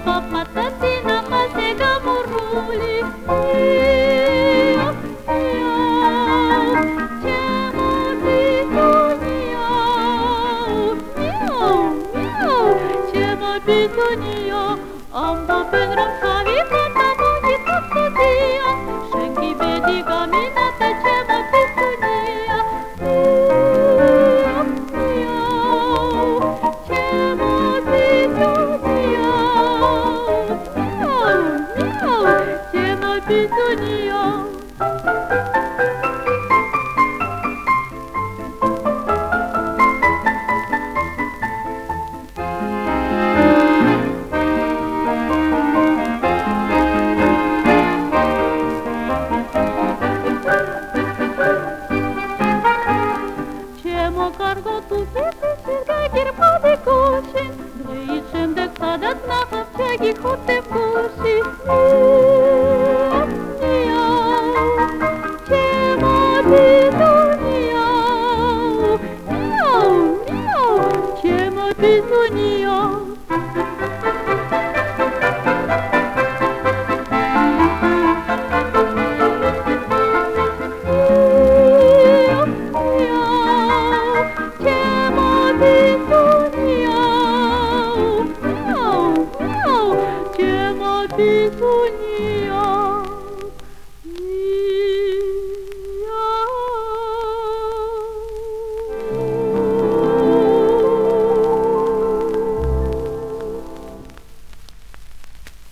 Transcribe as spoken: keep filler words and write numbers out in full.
Papa patatina masega moruli. Bitonia, amba pentru fami tata moni tatudia, shengi bedi gamina ta chema bitonia. Chema bitonia, chema bitonia. Cargo tu pete cirga girma de coche, dreicem de kadat na hapchagi hote kursi. Nia, chema bitonia, nia, nia, chema bitonia. Bitonia.